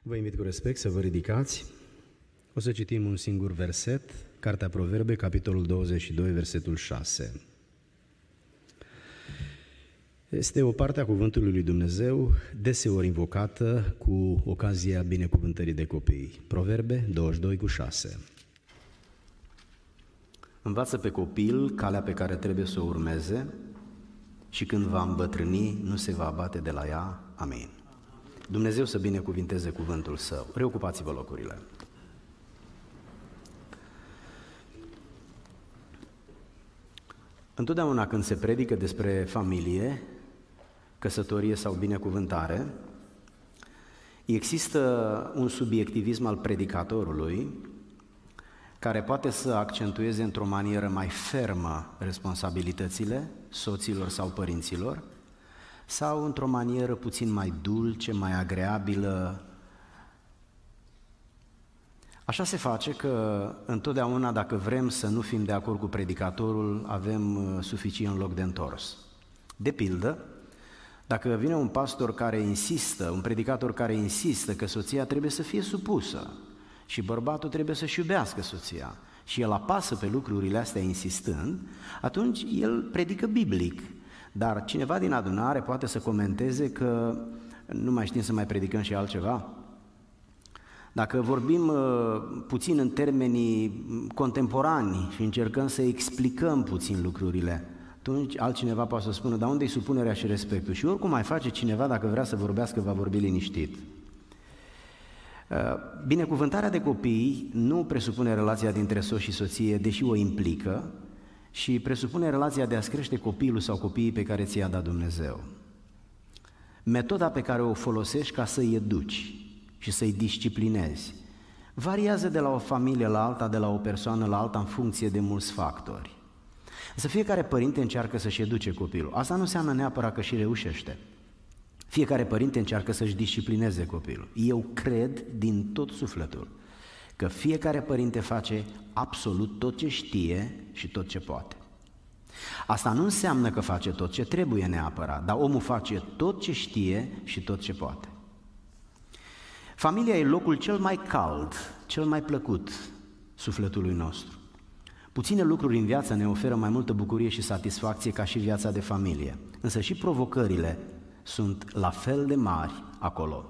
Vă invit cu respect să vă ridicați. O să citim un singur verset, Cartea Proverbe, capitolul 22, versetul 6. Este o parte a cuvântului lui Dumnezeu, deseori invocată cu ocazia binecuvântării de copii. Proverbe 22 cu 6. Învață pe copil calea pe care trebuie să o urmeze și când va îmbătrâni, nu se va abate de la ea. Amin. Dumnezeu să binecuvinteze cuvântul Său. Reocupați-vă locurile. Întotdeauna când se predică despre familie, căsătorie sau binecuvântare, există un subiectivism al predicatorului care poate să accentueze într-o manieră mai fermă responsabilitățile soților sau părinților sau într-o manieră puțin mai dulce, mai agreabilă. Așa se face că întotdeauna, dacă vrem să nu fim de acord cu predicatorul, avem suficient loc de întors. De pildă, dacă vine un pastor care insistă, un predicator care insistă că soția trebuie să fie supusă și bărbatul trebuie să-și iubească soția și el apasă pe lucrurile astea insistând, atunci el predică biblic. Dar cineva din adunare poate să comenteze că nu mai știm să mai predicăm și altceva. Dacă vorbim puțin în termenii contemporani și încercăm să explicăm puțin lucrurile, atunci altcineva poate să spună, dar unde-i supunerea și respectul? Și oricum mai face cineva, dacă vrea să vorbească, va vorbi liniștit. Binecuvântarea de copii nu presupune relația dintre soț și soție, deși o implică, și presupune relația de a-ți crește copilul sau copiii pe care ți-i-a dat Dumnezeu. Metoda pe care o folosești ca să-i educi și să-i disciplinezi variază de la o familie la alta, de la o persoană la alta, în funcție de mulți factori. Însă fiecare părinte încearcă să-și educe copilul. Asta nu înseamnă neapărat că și reușește. Fiecare părinte încearcă să-și disciplineze copilul. Eu cred din tot sufletul că fiecare părinte face absolut tot ce știe și tot ce poate. Asta nu înseamnă că face tot ce trebuie neapărat, dar omul face tot ce știe și tot ce poate. Familia e locul cel mai cald, cel mai plăcut sufletului nostru. Puține lucruri în viață ne oferă mai multă bucurie și satisfacție ca și viața de familie, însă și provocările sunt la fel de mari acolo.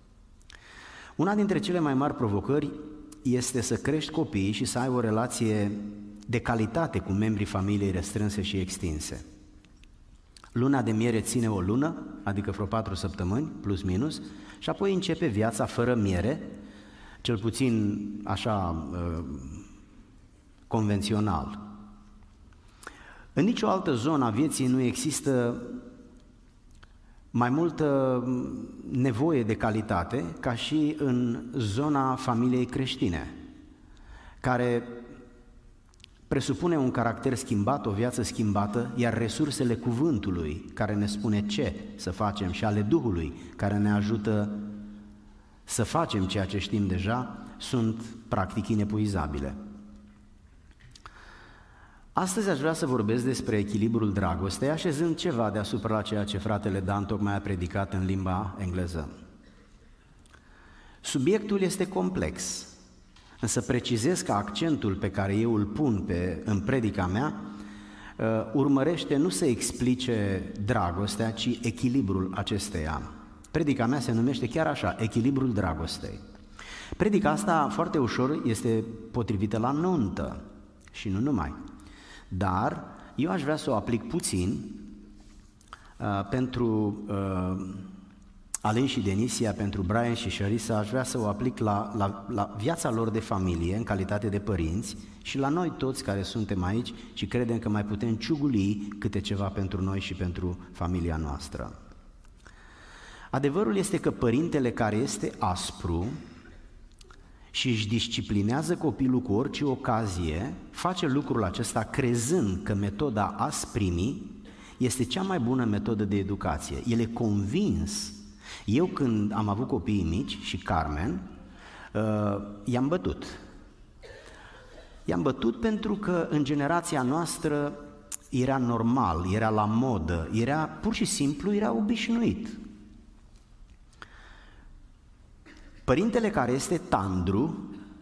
Una dintre cele mai mari provocări este să crești copiii și să ai o relație de calitate cu membrii familiei restrânse și extinse. Luna de miere ține o lună, adică vreo 4 săptămâni, plus minus, și apoi începe viața fără miere, cel puțin așa convențional. În nicio altă zonă a vieții nu există mai multă nevoie de calitate ca și în zona familiei creștine, care presupune un caracter schimbat, o viață schimbată, iar resursele cuvântului care ne spune ce să facem și ale Duhului care ne ajută să facem ceea ce știm deja sunt practic inepuizabile. Astăzi aș vrea să vorbesc despre echilibrul dragostei, așezând ceva deasupra la ceea ce fratele Dan tocmai a predicat în limba engleză. Subiectul este complex, însă precizez că accentul pe care eu îl pun în predica mea urmărește nu să explice dragostea, ci echilibrul acesteia. Predica mea se numește chiar așa, echilibrul dragostei. Predica asta foarte ușor este potrivită la nuntă și nu numai. Dar eu aș vrea să o aplic puțin pentru Alin și Denisia, pentru Brian și Sharisa, aș vrea să o aplic la viața lor de familie, în calitate de părinți, și la noi toți care suntem aici și credem că mai putem ciuguli câte ceva pentru noi și pentru familia noastră. Adevărul este că părintele care este aspru și își disciplinează copilul cu orice ocazie, face lucrul acesta crezând că metoda asprimii este cea mai bună metodă de educație. El e convins. Eu când am avut copiii mici și Carmen, i-am bătut. I-am bătut pentru că în generația noastră era normal, era la modă, pur și simplu era obișnuit. Părintele care este tandru,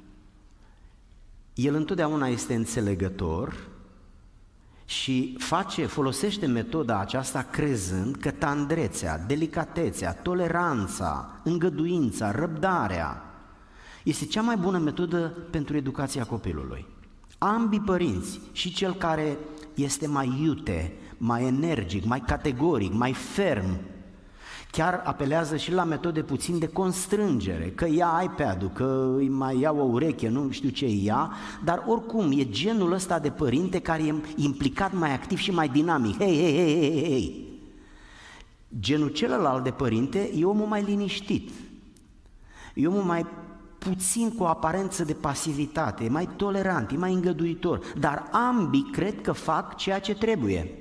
el întotdeauna este înțelegător și folosește metoda aceasta crezând că tandrețea, delicatețea, toleranța, îngăduința, răbdarea este cea mai bună metodă pentru educația copilului. Ambii părinți, și cel care este mai iute, mai energic, mai categoric, mai ferm, chiar apelează și la metode puțin de constrângere, că ia iPad-ul, că îi mai ia o ureche, nu știu ce ia, dar oricum e genul ăsta de părinte care e implicat mai activ și mai dinamic. Hei. Genul celălalt de părinte e omul mai liniștit, e omul mai puțin cu o aparență de pasivitate, e mai tolerant, e mai îngăduitor, dar ambii cred că fac ceea ce trebuie.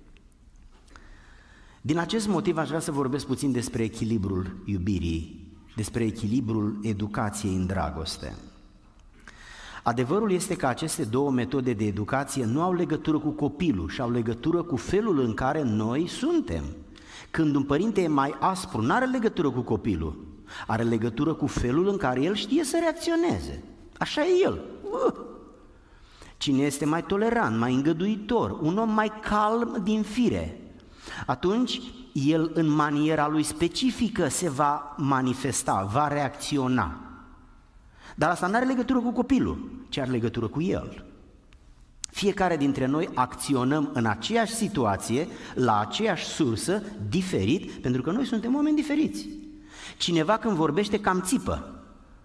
Din acest motiv aș vrea să vorbesc puțin despre echilibrul iubirii, despre echilibrul educației în dragoste. Adevărul este că aceste două metode de educație nu au legătură cu copilul și au legătură cu felul în care noi suntem. Când un părinte e mai aspru, nu are legătură cu copilul, are legătură cu felul în care el știe să reacționeze. Așa e el. Cine este mai tolerant, mai îngăduitor, un om mai calm din fire, atunci el în maniera lui specifică se va manifesta, va reacționa. Dar asta nu are legătură cu copilul, ci are legătură cu el. Fiecare dintre noi acționăm în aceeași situație, la aceeași sursă, diferit, pentru că noi suntem oameni diferiți. Cineva când vorbește cam țipă.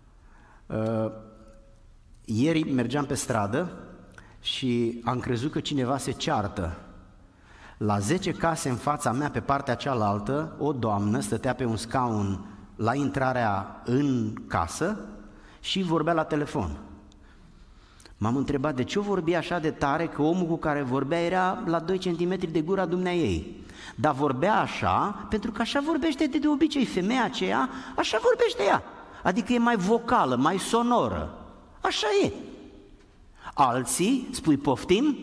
Ieri mergeam pe stradă și am crezut că cineva se ceartă. La 10 case în fața mea, pe partea cealaltă, o doamnă stătea pe un scaun la intrarea în casă și vorbea la telefon. M-am întrebat de ce o vorbea așa de tare, că omul cu care vorbea era la 2 centimetri de gura dumneaei. Dar vorbea așa pentru că așa vorbește de obicei femeia aceea, așa vorbește ea. Adică e mai vocală, mai sonoră. Așa e. Alții, spui poftim?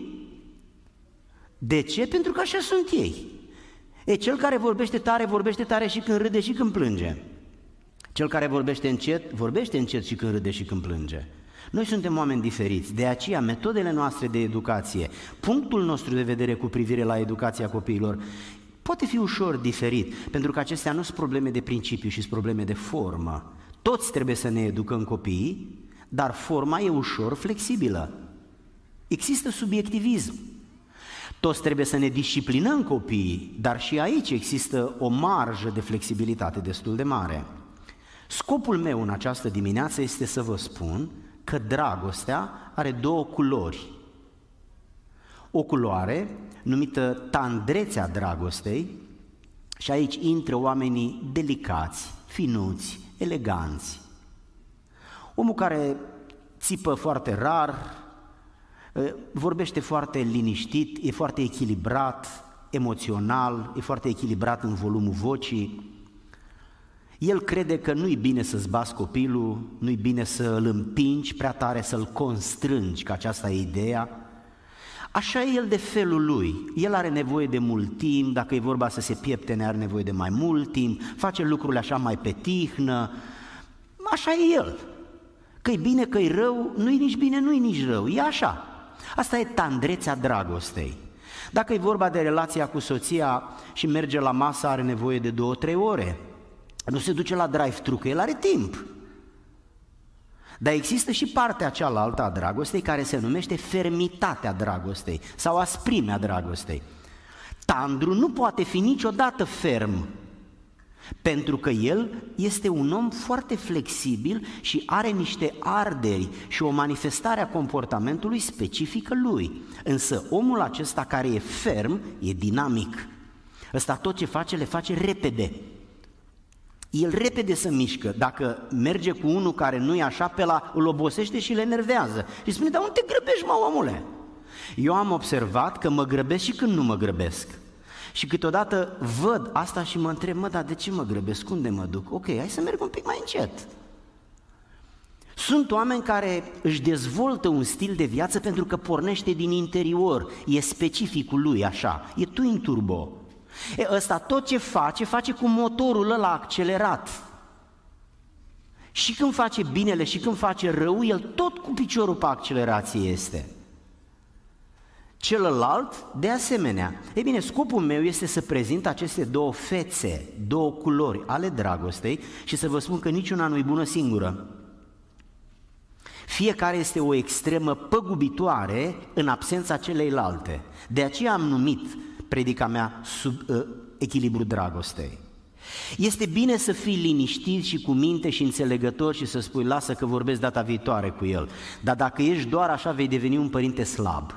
De ce? Pentru că așa sunt ei. Cel care vorbește tare și când râde și când plânge. Cel care vorbește încet și când râde și când plânge. Noi suntem oameni diferiți, de aceea metodele noastre de educație, punctul nostru de vedere cu privire la educația copiilor poate fi ușor diferit, pentru că acestea nu sunt probleme de principiu, ci sunt probleme de formă. Toți trebuie să ne educăm copiii, dar forma e ușor flexibilă. Există subiectivism. Toți trebuie să ne disciplinăm copiii, dar și aici există o marjă de flexibilitate destul de mare. Scopul meu în această dimineață este să vă spun că dragostea are două culori. O culoare numită tandrețea dragostei, și aici intră oamenii delicați, finuți, eleganți. Omul care țipă foarte rar, vorbește foarte liniștit, e foarte echilibrat emoțional, e foarte echilibrat în volumul vocii. El crede că nu-i bine să-ți bați copilul, nu-i bine să îl împingi prea tare, să-l constrângi, că aceasta e ideea. Așa e el de felul lui, el are nevoie de mult timp, dacă e vorba să se pieptene, are nevoie de mai mult timp, face lucrurile așa mai pe tihnă, așa e el. Că-i bine, că-i rău, nu-i nici bine, nu-i nici rău, e așa. Asta e tandrețea dragostei. Dacă e vorba de relația cu soția și merge la masă, are nevoie de 2-3 ore. Nu se duce la drive-thru, că el are timp. Dar există și partea cealaltă a dragostei care se numește fermitatea dragostei sau asprimea dragostei. Tandru nu poate fi niciodată ferm, pentru că el este un om foarte flexibil și are niște arderi și o manifestare a comportamentului specifică lui. Însă omul acesta care e ferm, e dinamic. Ăsta tot ce face, le face repede. El repede se mișcă. Dacă merge cu unul care nu e așa, pe ăla îl obosește și le enervează. Și spune, dar unde te grăbești, mă, omule? Eu am observat că mă grăbesc și când nu mă grăbesc. Și câteodată văd asta și mă întreb, dar de ce mă grăbesc? Unde mă duc? Ok, hai să merg un pic mai încet. Sunt oameni care își dezvoltă un stil de viață pentru că pornește din interior, e specificul lui așa, e twin turbo. Ăsta tot ce face cu motorul ăla accelerat. Și când face binele și când face rău, el tot cu piciorul pe accelerație este. Celălalt, de asemenea. Ei bine, scopul meu este să prezint aceste două fețe, două culori ale dragostei și să vă spun că niciuna nu e bună singură. Fiecare este o extremă păgubitoare în absența celeilalte. De aceea am numit predica mea sub echilibru dragostei. Este bine să fii liniștit și cu minte și înțelegător și să spui lasă că vorbesc data viitoare cu el. Dar dacă ești doar așa, vei deveni un părinte slab.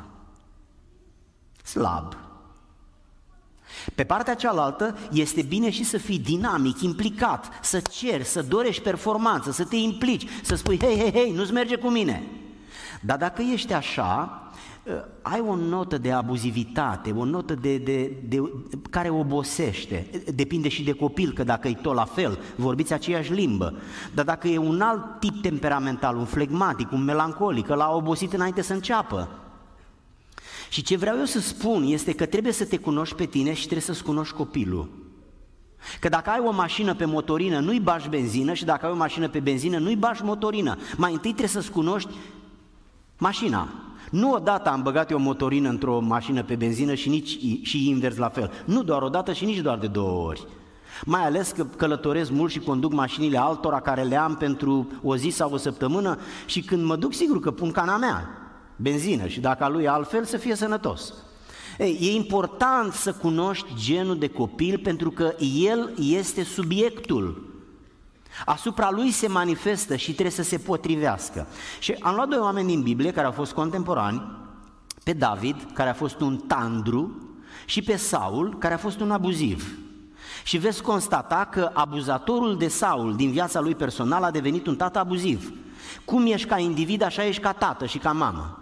Slab. Pe partea cealaltă este bine și să fii dinamic, implicat, să ceri, să dorești performanță, să te implici, să spui hei, nu-ți merge cu mine. Dar dacă ești așa, ai o notă de abuzivitate, o notă de care obosește, depinde și de copil, că dacă e tot la fel, vorbiți aceeași limbă, dar dacă e un alt tip temperamental, un flegmatic, un melancolic, ăla a obosit înainte să înceapă. Și ce vreau eu să spun este că trebuie să te cunoști pe tine și trebuie să-ți cunoști copilul. Că dacă ai o mașină pe motorină, nu-i bagi benzină și dacă ai o mașină pe benzină, nu-i bagi motorină. Mai întâi trebuie să-ți cunoști mașina. Nu odată am băgat eu o motorină într-o mașină pe benzină și invers la fel. Nu doar odată și nici doar de 2 ori. Mai ales că călătoresc mult și conduc mașinile altora care le am pentru o zi sau o săptămână și când mă duc, sigur că pun cana mea, benzină, și dacă a lui altfel, să fie sănătos. Ei, e important să cunoști genul de copil pentru că el este subiectul. Asupra lui se manifestă și trebuie să se potrivească. Și am luat 2 oameni din Biblie care au fost contemporani, pe David, care a fost un tandru, și pe Saul, care a fost un abuziv. Și veți constata că abuzatorul de Saul din viața lui personală a devenit un tată abuziv. Cum ești ca individ, așa ești ca tată și ca mamă.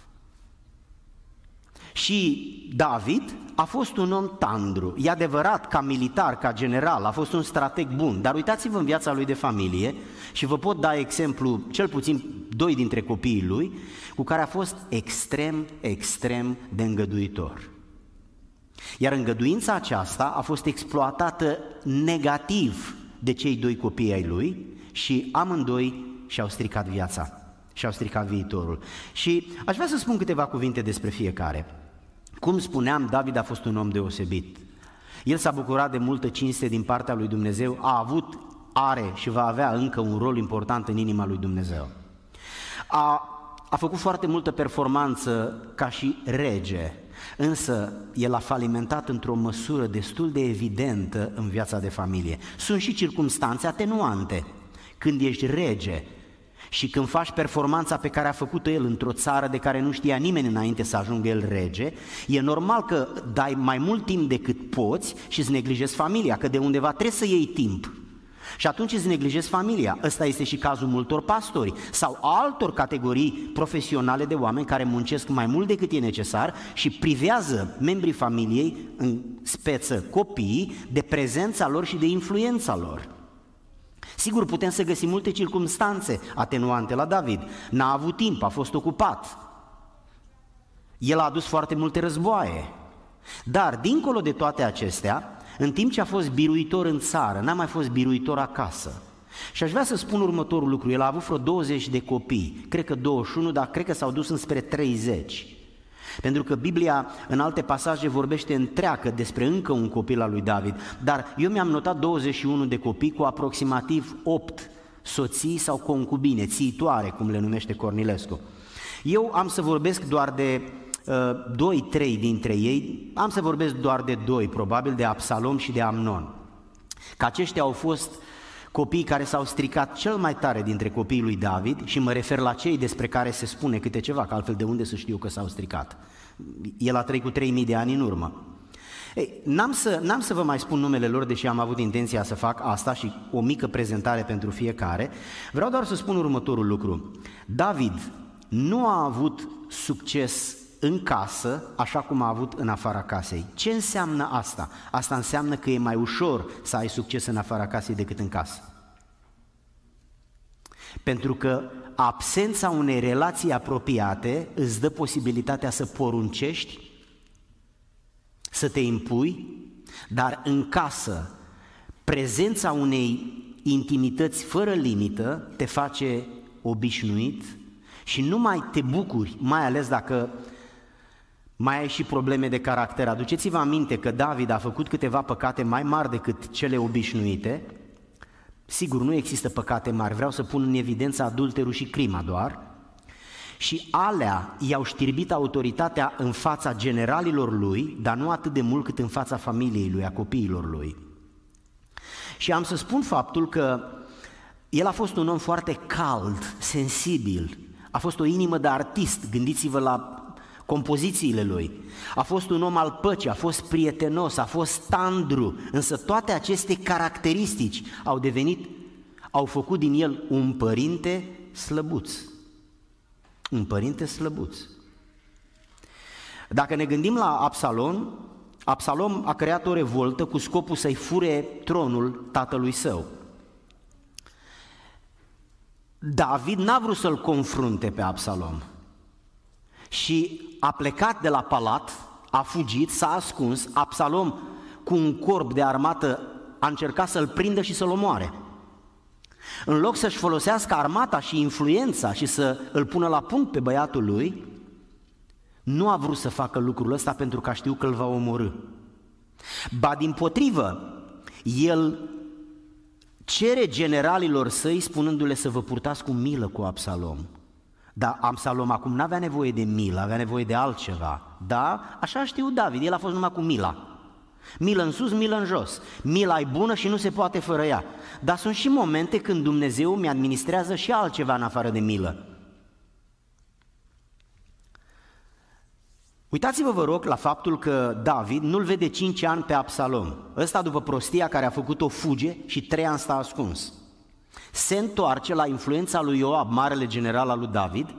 Și David a fost un om tandru, e adevărat, ca militar, ca general, a fost un strateg bun, dar uitați-vă în viața lui de familie și vă pot da exemplu, cel puțin 2 dintre copiii lui, cu care a fost extrem de îngăduitor. Iar îngăduința aceasta a fost exploatată negativ de cei 2 copii ai lui și amândoi și-au stricat viața, și-au stricat viitorul. Și aș vrea să spun câteva cuvinte despre fiecare. Cum spuneam, David a fost un om deosebit. El s-a bucurat de multă cinste din partea lui Dumnezeu, are și va avea încă un rol important în inima lui Dumnezeu. A făcut foarte multă performanță ca și rege, însă el a falimentat într-o măsură destul de evidentă în viața de familie. Sunt și circumstanțe atenuante. Când ești rege și când faci performanța pe care a făcut-o el într-o țară de care nu știa nimeni înainte să ajungă el rege, e normal că dai mai mult timp decât poți și îți neglijezi familia, că de undeva trebuie să iei timp. Și atunci îți neglijezi familia. Ăsta este și cazul multor pastori sau altor categorii profesionale de oameni care muncesc mai mult decât e necesar și privează membrii familiei, în speță copiii, de prezența lor și de influența lor. Sigur, putem să găsim multe circumstanțe atenuante la David. N-a avut timp, a fost ocupat. El a adus foarte multe războaie. Dar, dincolo de toate acestea, în timp ce a fost biruitor în țară, n-a mai fost biruitor acasă. Și aș vrea să spun următorul lucru. El a avut vreo 20 de copii, cred că 21, dar cred că s-au dus înspre 30. Pentru că Biblia în alte pasaje vorbește întreagă despre încă un copil al lui David, dar eu mi-am notat 21 de copii cu aproximativ 8 soții sau concubine, țiitoare, cum le numește Cornilescu. Eu am să vorbesc doar de 2-3 dintre ei, am să vorbesc doar de 2, probabil de Absalom și de Amnon. Că aceștia au fost copiii care s-au stricat cel mai tare dintre copiii lui David și mă refer la cei despre care se spune câte ceva, că altfel de unde să știu că s-au stricat? El a trăit cu 3000 de ani în urmă. Ei, n-am să vă mai spun numele lor, deși am avut intenția să fac asta și o mică prezentare pentru fiecare. Vreau doar să spun următorul lucru. David nu a avut succes în casă, așa cum a avut în afara casei. Ce înseamnă asta? Asta înseamnă că e mai ușor să ai succes în afara casei decât în casă. Pentru că absența unei relații apropiate îți dă posibilitatea să poruncești, să te impui, dar în casă prezența unei intimități fără limită te face obișnuit și nu mai te bucuri, mai ales dacă mai ai și probleme de caracter. Aduceți-vă aminte că David a făcut câteva păcate mai mari decât cele obișnuite. Sigur, nu există păcate mari, vreau să pun în evidență adulterul și crima doar. Și alea i-au știrbit autoritatea în fața generalilor lui, dar nu atât de mult cât în fața familiei lui, a copiilor lui. Și am să spun faptul că el a fost un om foarte cald, sensibil, a fost o inimă de artist, gândiți-vă la compozițiile lui, a fost un om al păcii, a fost prietenos, a fost tandru, însă toate aceste caracteristici au făcut din el un părinte slăbuț. Un părinte slăbuț. Dacă ne gândim la Absalom a creat o revoltă cu scopul să-i fure tronul tatălui său. David n-a vrut să-l confrunte pe Absalom și a plecat de la palat, a fugit, s-a ascuns. Absalom, cu un corp de armată, a încercat să-l prindă și să-l omoare. În loc să-și folosească armata și influența și să îl pună la punct pe băiatul lui, nu a vrut să facă lucrul ăsta pentru că a știut că îl va omorî. Ba dimpotrivă, el cere generalilor săi spunându-le să vă purtați cu milă cu Absalom. Dar Absalom acum n-avea nevoie de milă, avea nevoie de altceva. Da, așa a știut David, el a fost numai cu mila. Milă în sus, milă în jos. Mila e bună și nu se poate fără ea. Dar sunt și momente când Dumnezeu mi administrează și altceva în afară de milă. Uitați-vă, vă rog, la faptul că David nu-l vede 5 ani pe Absalom. Ăsta, după prostia care a făcut-o, fuge și 3 ani stă ascuns. Se întoarce la influența lui Ioab, marele general al lui David,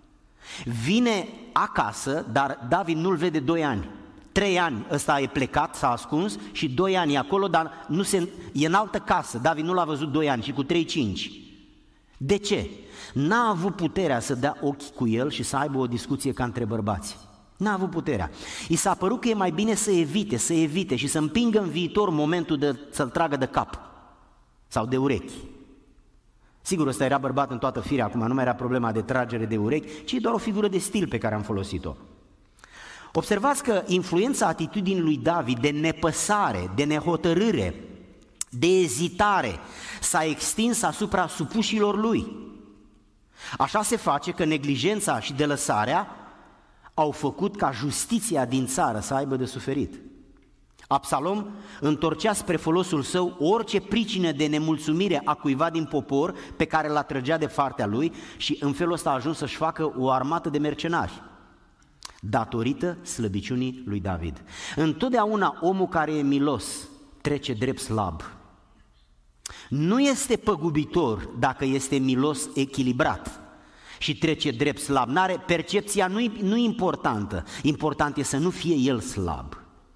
vine acasă, dar David nu-l vede 2 ani. 3 ani ăsta e plecat, s-a ascuns și 2 ani e acolo, dar e în altă casă. David nu l-a văzut 2 ani și cu 3, 5. De ce? N-a avut puterea să dea ochi cu el și să aibă o discuție ca între bărbați. N-a avut puterea. I s-a părut că e mai bine să evite și să împingă în viitor momentul să-l tragă de cap sau de urechi. Sigur, ăsta era bărbat în toată firea, acum nu mai era problema de tragere de urechi, ci doar o figură de stil pe care am folosit-o. Observați că influența atitudinii lui David de nepăsare, de nehotărâre, de ezitare s-a extins asupra supușilor lui. Așa se face că neglijența și delăsarea au făcut ca justiția din țară să aibă de suferit. Absalom întorcea spre folosul său orice pricină de nemulțumire a cuiva din popor pe care l-a trăgea de partea lui și în felul ăsta a ajuns să-și facă o armată de mercenari, datorită slăbiciunii lui David. Întotdeauna omul care e milos trece drept slab. Nu este păgubitor dacă este milos echilibrat și trece drept slab. Percepția nu e importantă, important e să nu fie el slab.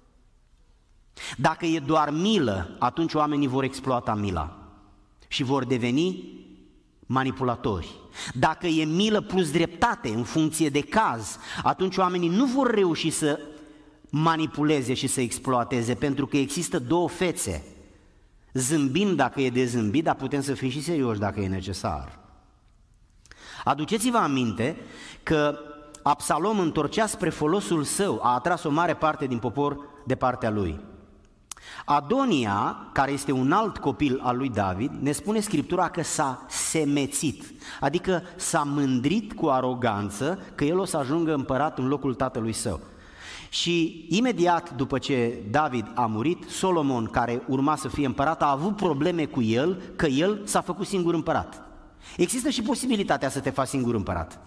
Dacă e doar milă, atunci oamenii vor exploata mila și vor deveni manipulatori. Dacă e milă plus dreptate în funcție de caz, atunci oamenii nu vor reuși să manipuleze și să exploateze, pentru că există două fețe. Zâmbim dacă e de zâmbit, dar putem să fim și serioși dacă e necesar. Aduceți-vă aminte că Absalom întorcea spre folosul său, a atras o mare parte din popor de partea lui. Adonia, care este un alt copil al lui David, ne spune Scriptura că s-a semețit, adică s-a mândrit cu aroganță că el o să ajungă împărat în locul tatălui său. Și imediat după ce David a murit, Solomon, care urma să fie împărat, a avut probleme cu el, că el s-a făcut singur împărat. Există și posibilitatea să te faci singur împărat.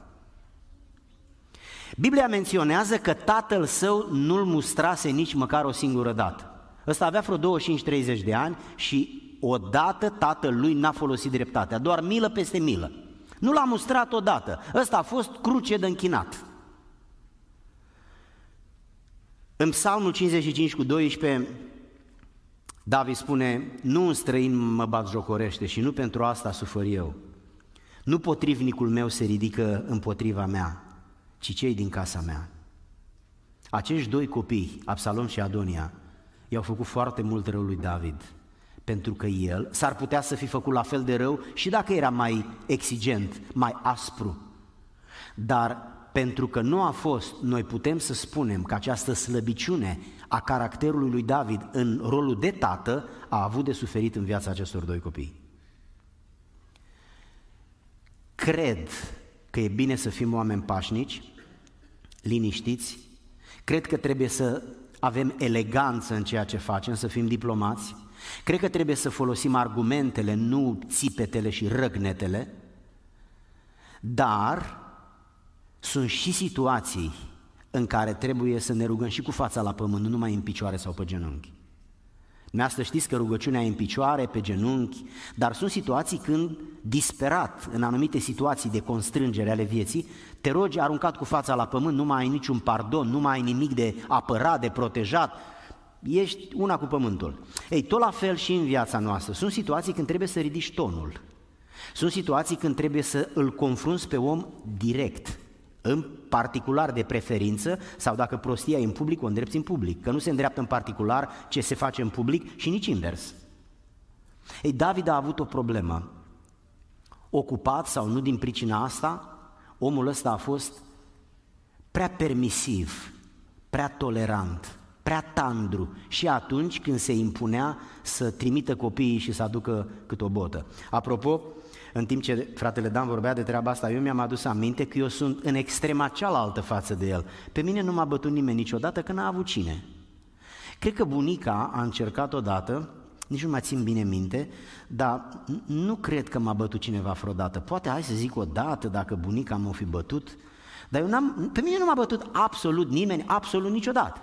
Biblia menționează că tatăl său nu-l mustrase nici măcar o singură dată. Ăsta avea vreo 25-30 de ani și odată tatăl lui n-a folosit dreptatea, doar milă peste milă. Nu l-a mustrat odată, ăsta a fost cruce de închinat. În Psalmul 55:12, David spune: nu un străin mă batjocorește și nu pentru asta sufăr eu. Nu potrivnicul meu se ridică împotriva mea, ci cei din casa mea. Acești doi copii, Absalom și Adonia, i-au făcut foarte mult rău lui David, pentru că el s-ar putea să fi făcut la fel de rău și dacă era mai exigent, mai aspru. Dar pentru că nu a fost, noi putem să spunem că această slăbiciune a caracterului lui David în rolul de tată a avut de suferit în viața acestor doi copii. Cred că e bine să fim oameni pașnici, liniștiți, cred că trebuie să avem eleganță în ceea ce facem, să fim diplomați, cred că trebuie să folosim argumentele, nu țipetele și răgnetele, dar sunt și situații în care trebuie să ne rugăm și cu fața la pământ, nu numai în picioare sau pe genunchi. Dumneavoastră știți că rugăciunea e în picioare, pe genunchi, dar sunt situații când, disperat, în anumite situații de constrângere ale vieții, te rogi aruncat cu fața la pământ, nu mai ai niciun pardon, nu mai ai nimic de apărat, de protejat, ești una cu pământul. Ei, tot la fel și în viața noastră, sunt situații când trebuie să ridici tonul, sunt situații când trebuie să îl confrunți pe om direct, în particular de preferință, sau dacă prostia e în public, o îndrepți în public, că nu se îndreaptă în particular ce se face în public și nici invers. Ei, David a avut o problemă. Ocupat sau nu din pricina asta, omul ăsta a fost prea permisiv, prea tolerant, prea tandru și atunci când se impunea să trimită copiii și să aducă cât o botă. Apropo, în timp ce fratele Dan vorbea de treaba asta, eu mi-am adus aminte că eu sunt în extrema cealaltă față de el. Pe mine nu m-a bătut nimeni niciodată, că n-a avut cine. Cred că bunica a încercat odată, nici nu mai țin bine minte, dar nu cred că m-a bătut cineva vreodată. Poate, hai să zic o dată, dacă bunica m-a fi bătut, dar pe mine nu m-a bătut absolut nimeni, absolut niciodată.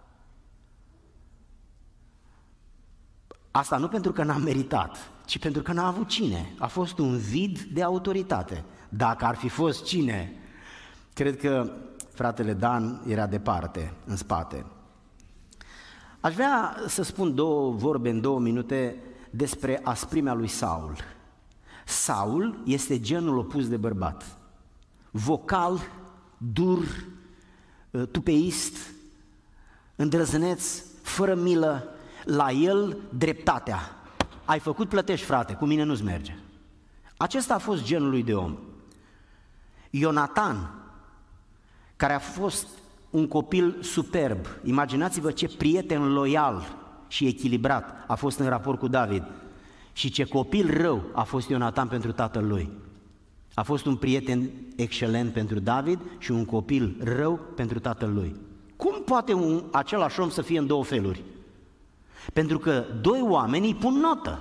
Asta nu pentru că n-am meritat, ci pentru că n-a avut cine. A fost un vid de autoritate. Dacă ar fi fost cine, cred că fratele Dan era departe, în spate. Aș vrea să spun două vorbe în 2 minute despre asprimea lui Saul. Saul este genul opus de bărbat. Vocal, dur, tupeist, îndrăzneț, fără milă, la el dreptatea. Ai făcut, plătești, frate, cu mine nu-ți merge. Acesta a fost genul lui de om. Ionatan, care a fost un copil superb, imaginați-vă ce prieten loial și echilibrat a fost în raport cu David și ce copil rău a fost Ionatan pentru tatăl lui. A fost un prieten excelent pentru David și un copil rău pentru tatăl lui. Cum poate același om să fie în 2 feluri? Pentru că 2 oameni îi pun notă.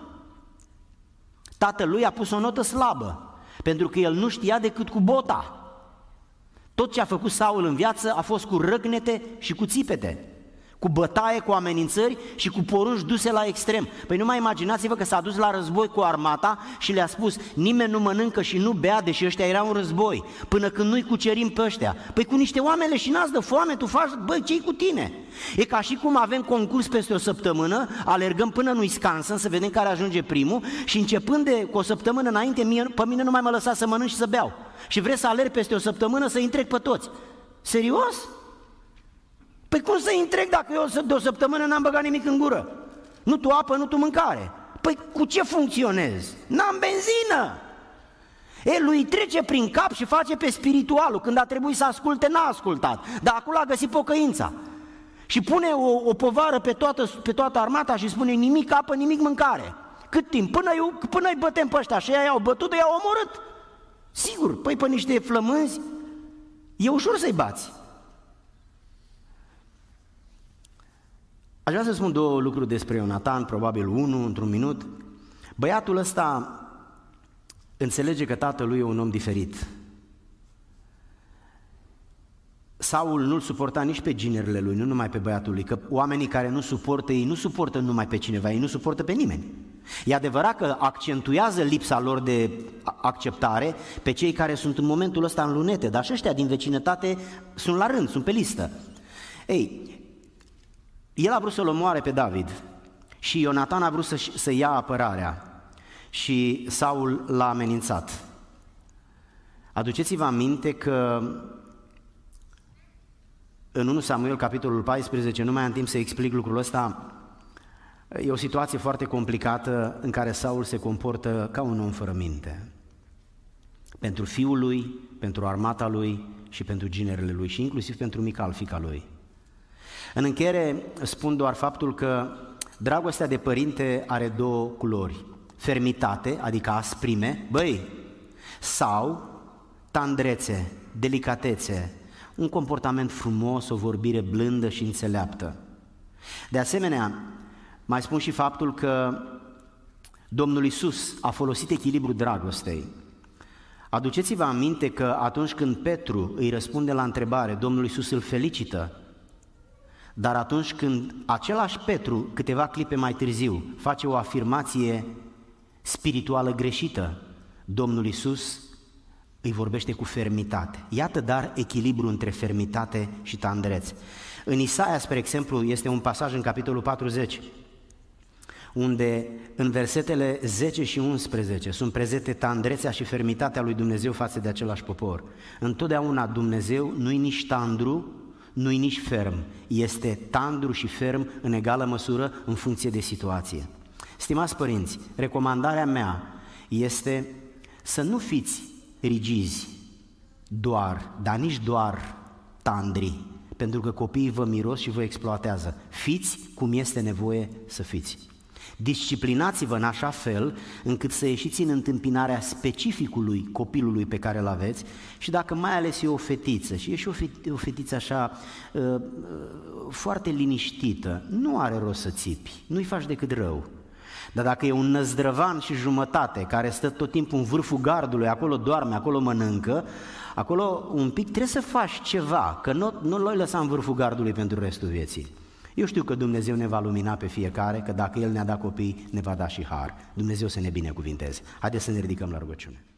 Tatăl lui a pus o notă slabă, pentru că el nu știa decât cu bota. Tot ce a făcut Saul în viață a fost cu răgnete și cu țipete, cu bătaie, cu amenințări și cu porunci duse la extrem. Păi nu mai imaginați-vă că s-a dus la război cu armata și le-a spus: nimeni nu mănâncă și nu bea, deși ăștia erau în război, până când nu-i cucerim pe ăștia. Păi cu niște oameni și n-ați de foame, tu faci, băi, ce-i cu tine? E ca și cum avem concurs peste o săptămână, alergăm până în Wisconsin să vedem care ajunge primul și începând cu o săptămână înainte, pe mine nu mai mă lăsa să mănânc și să beau. Și vreți să alerg peste o săptămână să-i întreg pe toți. Serios? Păi cum să-i întreg dacă eu de o săptămână n-am băgat nimic în gură? Nu tu apă, nu tu mâncare. Păi cu ce funcționez? N-am benzină! Lui trece prin cap și face pe spiritualul. Când a trebuit să asculte, n-a ascultat. Dar acolo a găsit pocăința. Și pune o povară pe toată armata și spune: nimic apă, nimic mâncare. Cât timp? Până îi bătem pe ăștia. Și ei i-au bătut, i-au omorât. Sigur, păi pe niște flămânzi e ușor să-i bați. Aș vrea să spun 2 lucruri despre Ionatan, probabil 1 într-un minut. Băiatul ăsta înțelege că tatălui e un om diferit. Saul nu-l suporta nici pe ginerile lui, nu numai pe băiatul lui, că oamenii care nu suportă, ei nu suportă numai pe cineva, ei nu suportă pe nimeni. E adevărat că accentuează lipsa lor de acceptare pe cei care sunt în momentul ăsta în lunete, dar și ăștia din vecinătate sunt la rând, sunt pe listă. Ei, el a vrut să-l omoare pe David și Ionatan a vrut să ia apărarea și Saul l-a amenințat. Aduceți-vă aminte că în 1 Samuel, capitolul 14, nu mai am timp să explic lucrul ăsta, E o situație foarte complicată în care Saul se comportă ca un om fără minte. Pentru fiul lui, pentru armata lui și pentru ginerele lui și inclusiv pentru Mical, fiica lui. În încheiere spun doar faptul că dragostea de părinte are două culori. Fermitate, adică asprime, sau tandrețe, delicatețe, un comportament frumos, o vorbire blândă și înțeleaptă. De asemenea, mai spun și faptul că Domnul Iisus a folosit echilibrul dragostei. Aduceți-vă aminte că atunci când Petru îi răspunde la întrebare, Domnul Iisus îl felicită, dar atunci când același Petru, câteva clipe mai târziu, face o afirmație spirituală greșită, Domnul Iisus îi vorbește cu fermitate. Iată dar echilibru între fermitate și tandrețe. În Isaia, spre exemplu, este un pasaj în capitolul 40, unde în versetele 10 și 11 sunt prezente tandrețea și fermitatea lui Dumnezeu față de același popor. Întotdeauna Dumnezeu nu-i nici tandru, nu-i nici ferm, este tandru și ferm în egală măsură în funcție de situație. Stimați părinți, recomandarea mea este să nu fiți rigizi dar nici doar tandri, pentru că copiii vă miros și vă exploatează. Fiți cum este nevoie să fiți. Disciplinați-vă în așa fel încât să ieșiți în întâmpinarea specificului copilului pe care îl aveți și dacă mai ales e o fetiță și e și o fetiță așa foarte liniștită, nu are rost să țipi, nu-i faci decât rău. Dar dacă e un năzdrăvan și jumătate care stă tot timpul în vârful gardului, acolo doarme, acolo mănâncă, acolo un pic trebuie să faci ceva, că nu l-ai lăsat în vârful gardului pentru restul vieții. Eu știu că Dumnezeu ne va lumina pe fiecare, că dacă El ne-a dat copii, ne va da și har. Dumnezeu să ne binecuvinteze. Haideți să ne ridicăm la rugăciune.